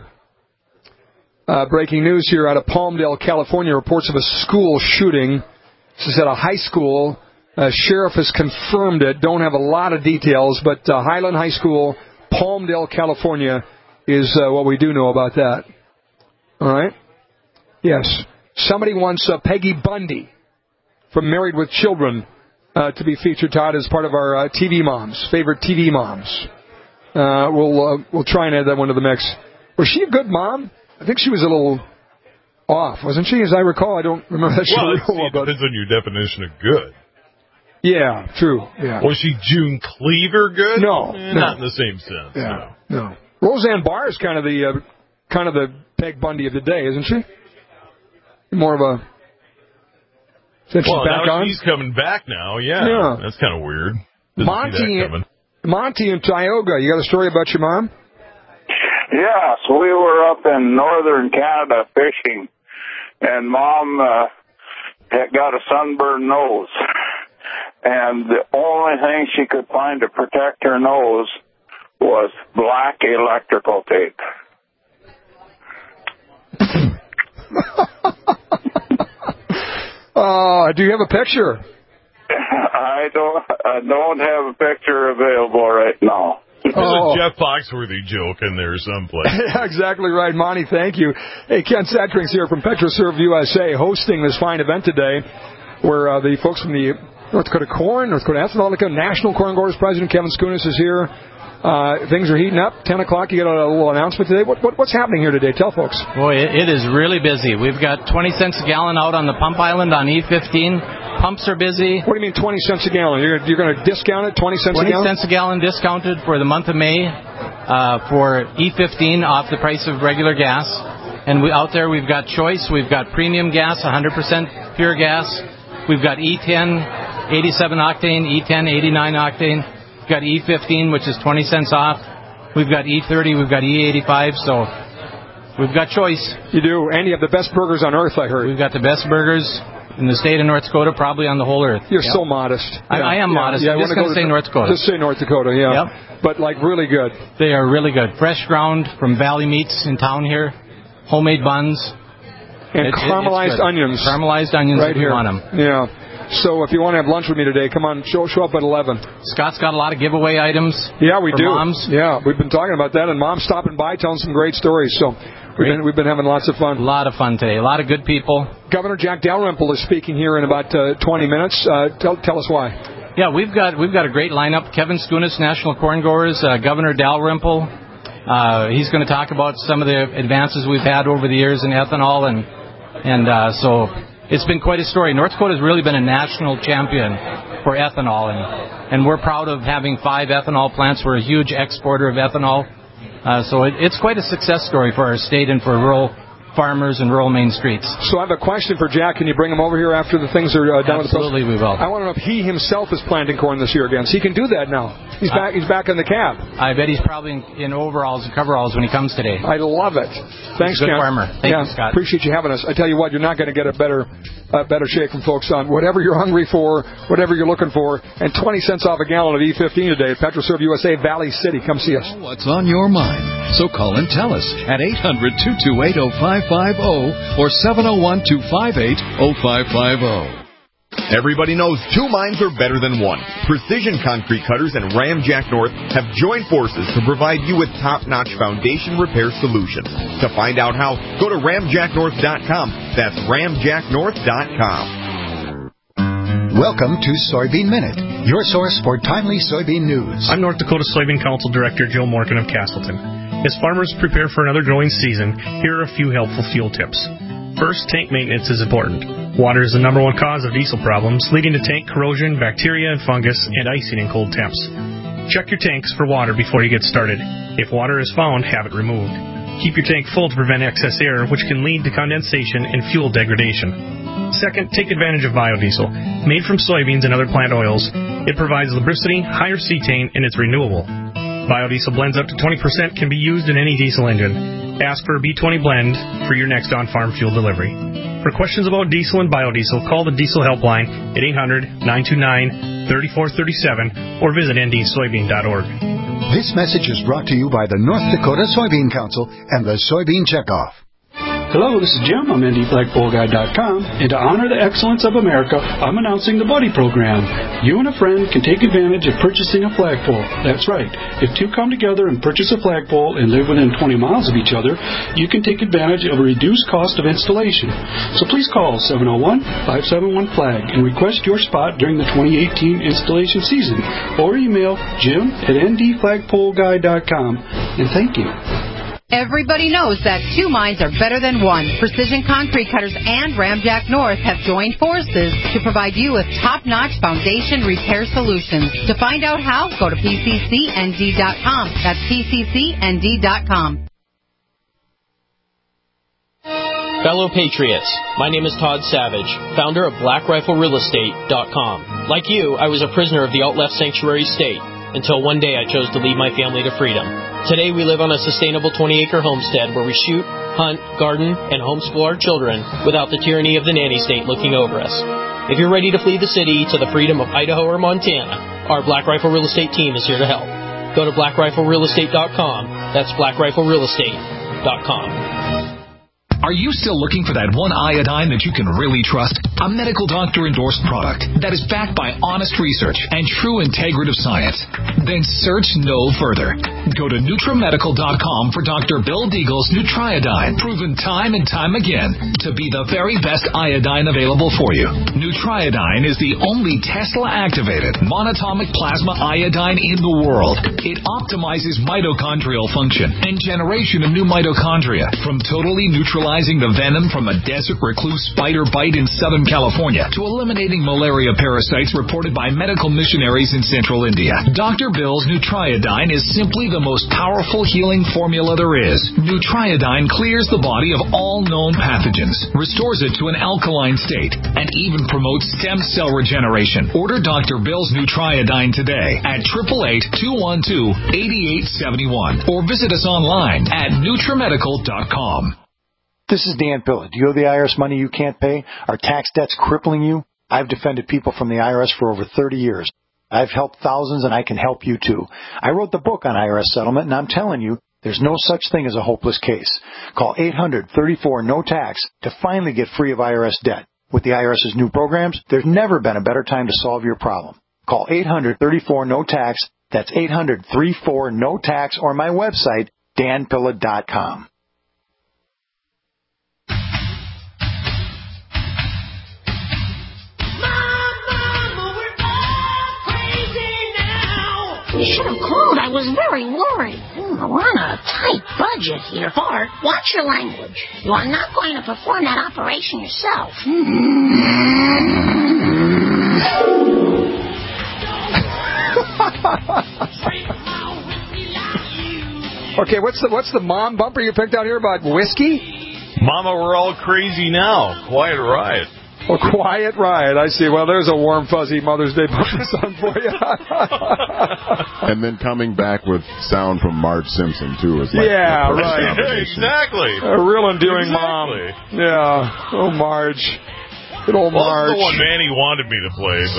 breaking news here out of Palmdale, California. Reports of a school shooting. This is at a high school. Sheriff has confirmed it. Don't have a lot of details, but Highland High School, Palmdale, California, is what we do know about that. All right? Yes. Somebody wants Peggy Bundy from Married with Children to be featured, Todd, as part of our TV moms, favorite TV moms. We'll try and add that one to the mix. Was she a good mom? I think she was a little off, wasn't she? As I recall, I don't remember that show real well.
It depends on your definition of good.
Yeah, true. Yeah.
Was she June Cleaver good?
No,
not in the same sense.
Yeah, no. Roseanne Barr is kind of the Peg Bundy of the day, isn't she? More of a. Since she's back on?
She's coming back now. Yeah. That's kind of weird.
Monty and Tioga, you got a story about your mom?
Yes, we were up in northern Canada fishing, and Mom had got a sunburned nose. And the only thing she could find to protect her nose was black electrical tape.
Do you have a picture?
I don't have a picture available right now.
There's a Jeff Foxworthy joke in there someplace.
Yeah, exactly right, Monty. Thank you. Hey, Ken Sattrings here from PetroServe USA, hosting this fine event today, where the folks from the North Dakota Corn, North Dakota Ethanol, National Corn Growers President Kevin Skunas is here. Things are heating up. 10 o'clock, you got a little announcement today. What's happening here today? Tell folks.
Boy, it is really busy. We've got 20 cents a gallon out on the pump island on E15. Pumps are busy.
What do you mean 20 cents a gallon? You're going to discount it, 20 cents a gallon?
20 cents a gallon discounted for the month of May for E15 off the price of regular gas. And out there we've got choice. We've got premium gas, 100% pure gas. We've got E10, 87 octane, E10, 89 octane. We've got E15, which is 20 cents off. We've got E30, we've got E85, so we've got choice.
You do, and you have the best burgers on earth, I heard.
We've got the best burgers in the state of North Dakota, probably on the whole earth.
You're so modest.
I am modest. I'm just going to say North Dakota.
Just say North Dakota, yeah. Yep. But, really good.
They are really good. Fresh ground from Valley Meats in town here. Homemade buns.
And caramelized onions.
Caramelized onions
right
if you
here.
want them.
Yeah. So if you want to have lunch with me today, come on, show up at 11.
Scott's got a lot of giveaway items.
Yeah, we do.
Moms.
Yeah, we've been talking about that, and Mom's stopping by telling some great stories. So we've been having lots of fun.
A lot of fun today. A lot of good people.
Governor Jack Dalrymple is speaking here in about 20 minutes. Tell us why.
Yeah, we've got a great lineup. Kevin Skunas, National Corn Growers, Governor Dalrymple. He's going to talk about some of the advances we've had over the years in ethanol, and so. It's been quite a story. North Dakota has really been a national champion for ethanol, and we're proud of having 5 ethanol plants. We're a huge exporter of ethanol. So it's quite a success story for our state and for rural farmers and rural main streets.
So I have a question for Jack. Can you bring him over here after the things are done with the
Absolutely, we will.
I want to know if he himself is planting corn this year again. So he can do that now. He's back in the cab.
I bet he's probably in overalls and coveralls when he comes today.
I love it. Thanks,
Good
Ken.
farmer. Thank you, Scott.
Appreciate you having us. I tell you what, you're not going to get a better shake from folks on whatever you're hungry for, whatever you're looking for, and 20 cents off a gallon of E15 today at PetroServe USA, Valley City. Come see us.
What's on your mind? So call and tell us at 800-228-0550 or 701-258-0550.
Everybody knows two minds are better than one. Precision Concrete Cutters and Ramjack North have joined forces to provide you with top-notch foundation repair solutions. To find out how, go to ramjacknorth.com. That's ramjacknorth.com.
Welcome to Soybean Minute, your source for timely soybean news.
I'm North Dakota Soybean Council Director Joe Morgan of Castleton. As farmers prepare for another growing season, here are a few helpful fuel tips. First, tank maintenance is important. Water is the number one cause of diesel problems, leading to tank corrosion, bacteria and fungus, and icing in cold temps. Check your tanks for water before you get started. If water is found, have it removed. Keep your tank full to prevent excess air, which can lead to condensation and fuel degradation. Second, take advantage of biodiesel. Made from soybeans and other plant oils, it provides lubricity, higher cetane, and it's renewable. Biodiesel blends up to 20% can be used in any diesel engine. Ask for a B20 blend for your next on-farm fuel delivery. For questions about diesel and biodiesel, call the Diesel Helpline at 800-929-3437 or visit ndsoybean.org.
This message is brought to you by the North Dakota Soybean Council and the Soybean Checkoff.
Hello, this is Jim. I'm NDFlagpoleGuy.com, and to honor the excellence of America, I'm announcing the Buddy Program. You and a friend can take advantage of purchasing a flagpole. That's right. If two come together and purchase a flagpole and live within 20 miles of each other, you can take advantage of a reduced cost of installation. So please call 701-571-FLAG and request your spot during the 2018 installation season, or email jim@ndflagpoleguy.com, and thank you.
Everybody knows that two minds are better than one. Precision Concrete Cutters and Ramjack North have joined forces to provide you with top-notch foundation repair solutions. To find out how, go to pccnd.com. That's pccnd.com.
Fellow Patriots, my name is Todd Savage, founder of BlackRifleRealEstate.com. Like you, I was a prisoner of the out-left sanctuary state until one day I chose to lead my family to freedom. Today we live on a sustainable 20-acre homestead where we shoot, hunt, garden, and homeschool our children without the tyranny of the nanny state looking over us. If you're ready to flee the city to the freedom of Idaho or Montana, our Black Rifle Real Estate team is here to help. Go to BlackRifleRealEstate.com. That's BlackRifleRealEstate.com.
Are you still looking for that one iodine that you can really trust? A medical doctor-endorsed product that is backed by honest research and true integrative science? Then search no further. Go to NutriMedical.com for Dr. Bill Deagle's Nutriodine, proven time and time again to be the very best iodine available for you. Nutriodine is the only Tesla-activated monatomic plasma iodine in the world. It optimizes mitochondrial function and generation of new mitochondria from totally neutralizing the venom from a desert recluse spider bite in Southern California to eliminating malaria parasites reported by medical missionaries in central India. Dr. Bill's Nutriodine is simply the most powerful healing formula there is. Nutriodine clears the body of all known pathogens, restores it to an alkaline state, and even promotes stem cell regeneration. Order Dr. Bill's Nutriodine today at 888-212-8871 or visit us online at NutriMedical.com.
This is Dan Pilla. Do you owe the IRS money you can't pay? Are tax debts crippling you? I've defended people from the IRS for over 30 years. I've helped thousands, and I can help you too. I wrote the book on IRS settlement, and I'm telling you, there's no such thing as a hopeless case. Call 800-34-NO-TAX to finally get free of IRS debt. With the IRS's new programs, there's never been a better time to solve your problem. Call 800-34-NO-TAX. That's 800-34-NO-TAX, or my website, danpilla.com.
You should have called. I was very worried. We're on a tight budget here. Bart, watch your language. You are not going to perform that operation yourself.
Okay, what's the mom bumper you picked out here about whiskey?
Mama, we're all crazy now. Quiet Riot.
Oh, Quiet Riot. I see. Well, there's a warm, fuzzy Mother's Day bumper song for you.
And then coming back with sound from Marge Simpson, too. Is like
right.
Exactly.
A real endearing mom. Yeah. Oh, Marge. Good old Marge.
That's the one Manny wanted me to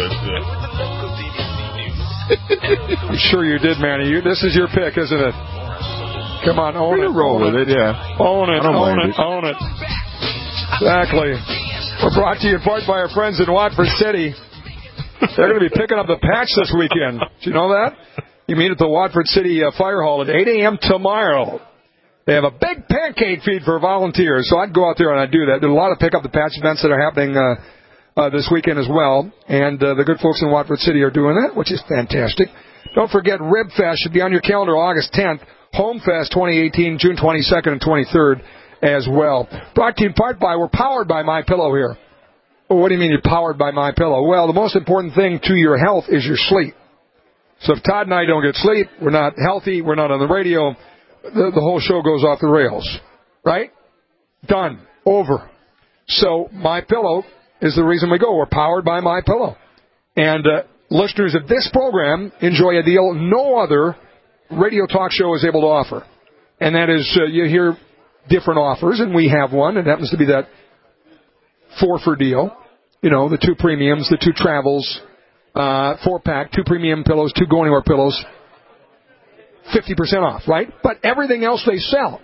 play, but...
I'm sure you did, Manny. This is your pick, isn't it? Come on, own it.
Roll with it, yeah.
Own it, own it, own it. Exactly. We're brought to you in part by our friends in Watford City. They're going to be picking up the patch this weekend. Did you know that? You meet at the Watford City Fire Hall at 8 a.m. tomorrow. They have a big pancake feed for volunteers, so I'd go out there and I'd do that. There are a lot of pick up the patch events that are happening this weekend as well, and the good folks in Watford City are doing that, which is fantastic. Don't forget, Rib Fest should be on your calendar August 10th. Home Fest 2018, June 22nd and 23rd as well. Brought to you in part by, we're powered by MyPillow here. Well, what do you mean you're powered by MyPillow? Well, the most important thing to your health is your sleep. So if Todd and I don't get sleep, we're not healthy, we're not on the radio, the whole show goes off the rails. Right? Done. Over. So MyPillow is the reason we go. We're powered by MyPillow. And listeners of this program enjoy a deal no other radio talk show is able to offer. And that is, you hear different offers, and we have one. It happens to be that 4-for deal. You know, the 2 premiums, the 2 travels, 4-pack, 2 premium pillows, 2 go-anywhere pillows, 50% off, right? But everything else they sell.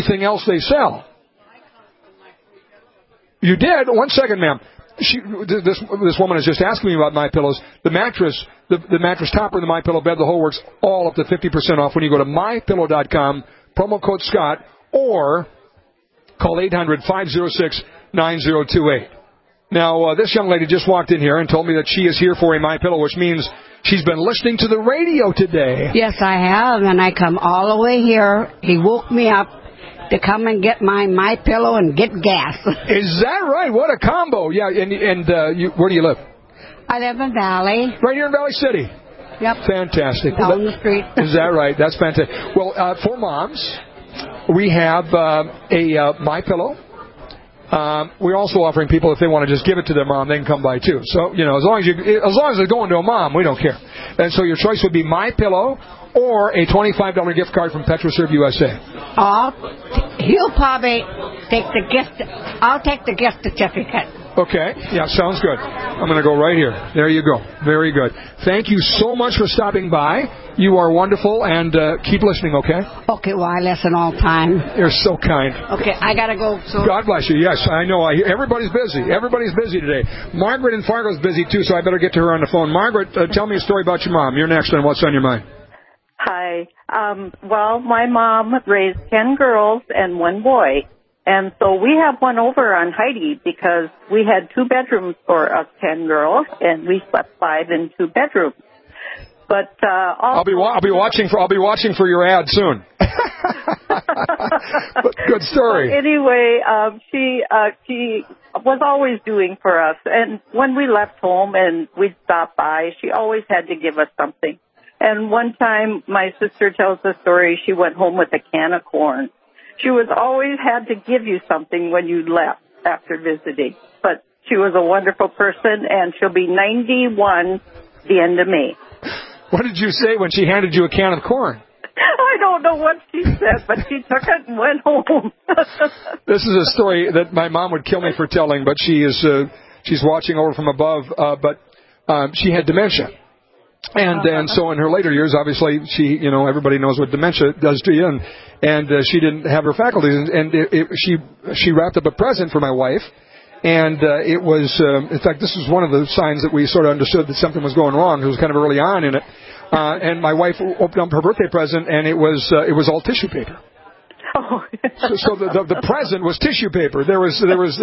You did? 1 second, ma'am. This woman is just asking me about MyPillows. The mattress, the mattress topper, the MyPillow bed, the whole works, all up to 50% off when you go to MyPillow.com, promo code Scott, or call 800-506-9028. Now, this young lady just walked in here and told me that she is here for a MyPillow, which means she's been listening to the radio today.
Yes, I have, and I come all the way here. He woke me up to come and get my MyPillow and get gas.
Is that right? What a combo. Yeah, and where do you live?
I live in Valley.
Right here in Valley City.
Yep.
Fantastic.
Down the street.
Is that right? That's fantastic. Well, for moms, we have a MyPillow. We're also offering people, if they want to just give it to their mom, they can come by too. So, you know, as long as they're going to a mom, we don't care. And so your choice would be MyPillow or a $25 gift card from PetroServe USA.
He'll probably take the gift. I'll take the gift certificate.
Okay. Yeah, sounds good. I'm going to go right here. There you go. Very good. Thank you so much for stopping by. You are wonderful, and keep listening, okay?
Okay, well, I listen all the time.
You're so kind.
Okay, I got to go. So.
God bless you. Yes, I know. Everybody's busy. Everybody's busy today. Margaret in Fargo's busy, too, so I better get to her on the phone. Margaret, tell me a story about your mom. You're next, and what's on your mind?
Hi. Well, my mom raised 10 girls and 1 boy. And so we have one over on Heidi because we had 2 bedrooms for us 10 girls, and we slept 5 in 2 bedrooms. But I'll be watching
for your ad soon. Good story.
Anyway, she was always doing for us, and when we left home and we'd stop by, she always had to give us something. And one time, my sister tells the story. She went home with a can of corn. She was always had to give you something when you left after visiting. But she was a wonderful person, and she'll be 91 the end of May.
What did you say when she handed you a can of corn?
I don't know what she said, but she took it and went home.
This is a story that my mom would kill me for telling, but she's watching over from above. But she had dementia. And so in her later years, obviously, everybody knows what dementia does to you, and she didn't have her faculties, and she wrapped up a present for my wife, and it was, in fact, this was one of the signs that we sort of understood that something was going wrong. It was kind of early on in it, and my wife opened up her birthday present, and it was all tissue paper.
Oh.
So the present was tissue paper. There was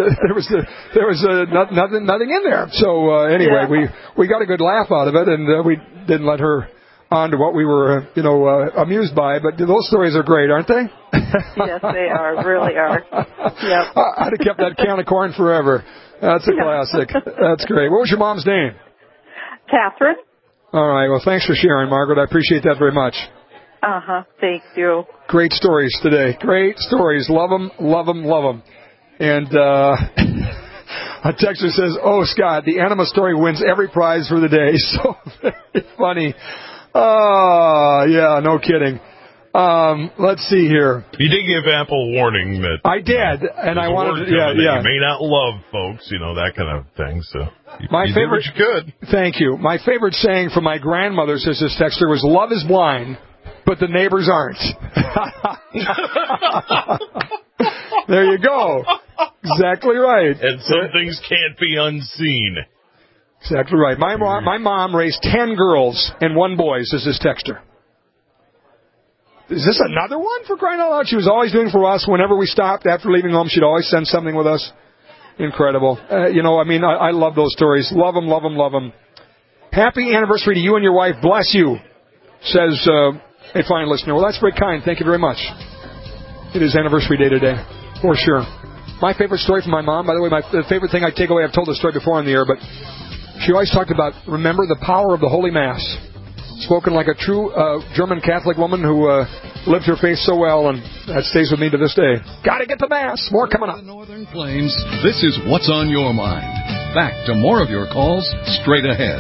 nothing in there. So anyway, we got a good laugh out of it, and we didn't let her on to what we were amused by. But those stories are great, aren't they?
Yes, they are. Really are. Yep.
I'd have kept that can of corn forever. That's a classic. That's great. What was your mom's name?
Catherine.
All right. Well, thanks for sharing, Margaret. I appreciate that very much.
Thank you.
Great stories today. Great stories. Love them, love them, love them. And a texter says, "Oh, Scott, the anima story wins every prize for the day." So very funny. Yeah, no kidding. Let's see here.
You did give ample warning that
I did, and I wanted to. Yeah.
You may not love folks, that kind of thing. So you did what you could.
Thank you. My favorite saying from my grandmother, says this texter, was, "Love is blind, but the neighbors aren't." There you go. Exactly right.
And some things can't be unseen.
Exactly right. My mom raised 10 girls and 1 boy, says this texter. Is this another one, for crying out loud? She was always doing for us. Whenever we stopped after leaving home, she'd always send something with us. Incredible. I love those stories. Love them, love them, love them. Happy anniversary to you and your wife. Bless you, says a fine listener. Well, that's very kind. Thank you very much. It is anniversary day today, for sure. My favorite story from my mom, by the way, the favorite thing I take away, I've told this story before on the air, but she always talked about, remember the power of the Holy Mass. Spoken like a true German Catholic woman who lived her faith so well, and that stays with me to this day. Gotta get the Mass. More coming up.
The Northern Plains, this is What's on Your Mind. Back to more of your calls straight ahead.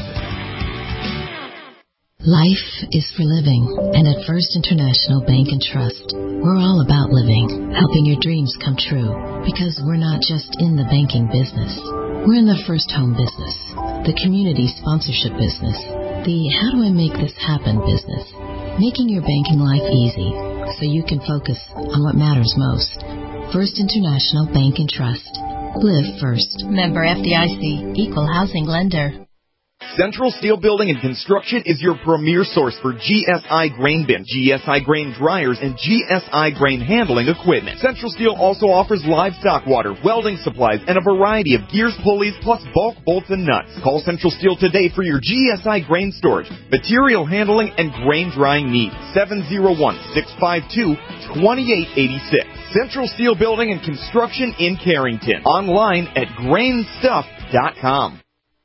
Life is for living, and at First International Bank and Trust, we're all about living, helping your dreams come true, because we're not just in the banking business. We're in the first home business, the community sponsorship business, the how do I make this happen business, making your banking life easy so you can focus on what matters most. First International Bank and Trust. Live first. Member FDIC, Equal Housing Lender.
Central Steel Building and Construction is your premier source for GSI grain bin, GSI grain dryers, and GSI grain handling equipment. Central Steel also offers livestock water, welding supplies, and a variety of gears, pulleys, plus bulk bolts and nuts. Call Central Steel today for your GSI grain storage, material handling, and grain drying needs. 701-652-2886. Central Steel Building and Construction in Carrington. Online at grainstuff.com.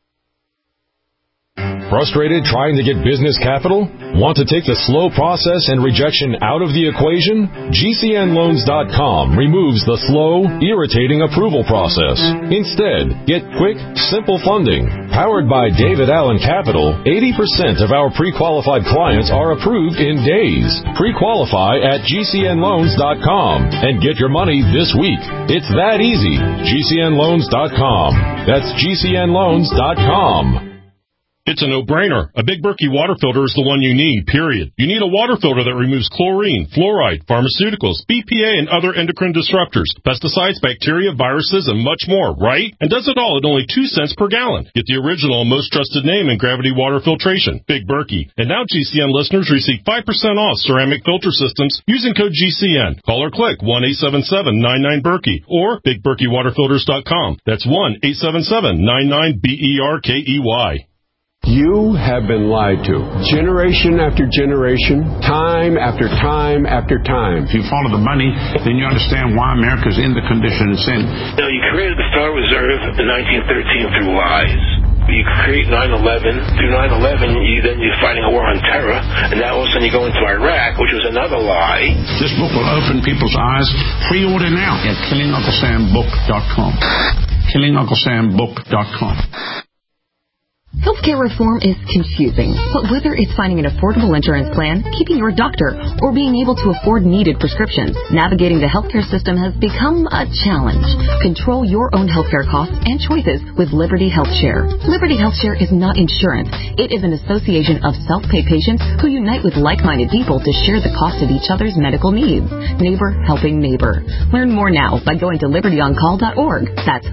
Frustrated trying to get business capital? Want to take the slow process and rejection out of the equation? GCNloans.com removes the slow, irritating approval process. Instead, get quick, simple funding. Powered by David Allen Capital, 80% of our pre-qualified clients are approved in days. Pre-qualify at GCNloans.com and get your money this week. It's that easy. GCNloans.com. That's GCNloans.com.
It's a no-brainer. A Big Berkey water filter is the one you need, period. You need a water filter that removes chlorine, fluoride, pharmaceuticals, BPA, and other endocrine disruptors, pesticides, bacteria, viruses, and much more, right? And does it all at only 2 cents per gallon. Get the original and most trusted name in gravity water filtration, Big Berkey. And now GCN listeners receive 5% off ceramic filter systems using code GCN. Call or click 1-877-99-BERKEY or BigBerkeyWaterFilters.com. That's 1-877-99-BERKEY.
You have been lied to. Generation after generation, time after time after time.
If you follow the money, then you understand why America's in the condition it's in.
Now, you created the Federal Reserve in 1913 through lies. You create 9/11. Through 9/11, you're fighting a war on terror, and now all of a sudden you go into Iraq, which was another lie.
This book will open people's eyes. Pre-order now at KillingUncleSamBook.com. KillingUncleSamBook.com.
Healthcare reform is confusing, but whether it's finding an affordable insurance plan, keeping your doctor, or being able to afford needed prescriptions, navigating the healthcare system has become a challenge. Control your own healthcare costs and choices with Liberty HealthShare. Liberty HealthShare is not insurance. It is an association of self-pay patients who unite with like-minded people to share the cost of each other's medical needs. Neighbor helping neighbor. Learn more now by going to libertyoncall.org. That's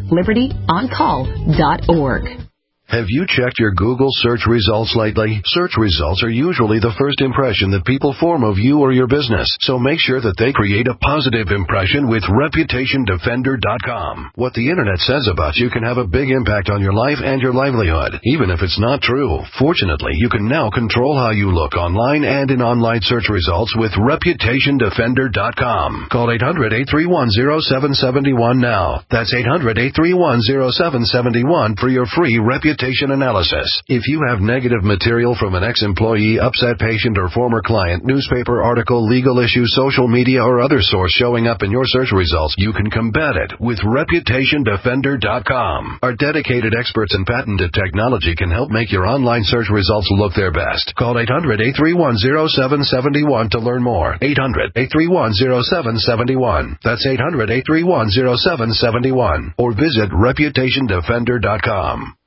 libertyoncall.org.
Have you checked your Google search results lately? Search results are usually the first impression that people form of you or your business, so make sure that they create a positive impression with ReputationDefender.com. What the Internet says about you can have a big impact on your life and your livelihood, even if it's not true. Fortunately, you can now control how you look online and in online search results with ReputationDefender.com. Call 800-831-0771 now. That's 800-831-0771 for your free reputation analysis. If you have negative material from an ex-employee, upset patient, or former client, newspaper article, legal issue, social media, or other source showing up in your search results, you can combat it with ReputationDefender.com. Our dedicated experts in patented technology can help make your online search results look their best. Call 800-831-0771 to learn more. 800-831-0771. That's 800-831-0771. Or visit ReputationDefender.com.